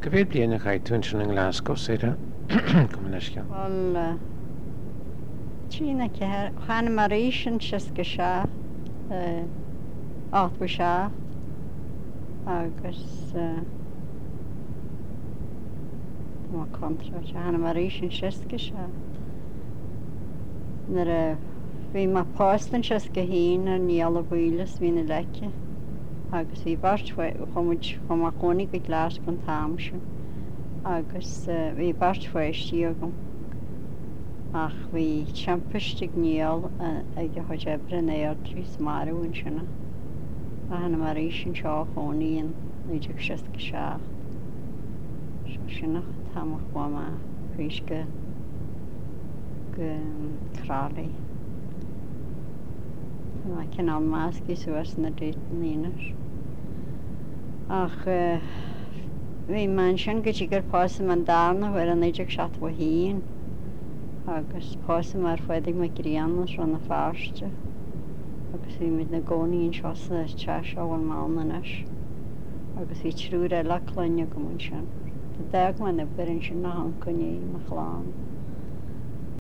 Go bhfuil bliana chaid tú sin an Glasgow séire go leisce. Well, Tína ceir chana mar éisian sis go se áthú se agus má contra chana mar éisian sis go se. Nar bhí má pástan sis go hín ar níall a bhuilas hí na leice agus bhí bart chumuid chum a chonig go glas gon táimse agus bhí bart fuistí agam. Ach bhí teampiste níall ag go chuid ebre éar trís marún sinna. A hana mar éisian seo choníon idir sis go seach. Seo sinna tamach bhama rís go chrálaí. Má cin an máscí suas na déitníinar. Ach bhí man sin go dtí gur pása man dána bhfuir an idir seat bh híon. Agus pása mar fuidig me gríannas ran na fáiste. Agus bhí mid na gcónaíon seo sa te seo bhfuil mánanis. Agus bhí trúr le cloine go mun sin. Tá deag man na birin sin na hanconí na chláán.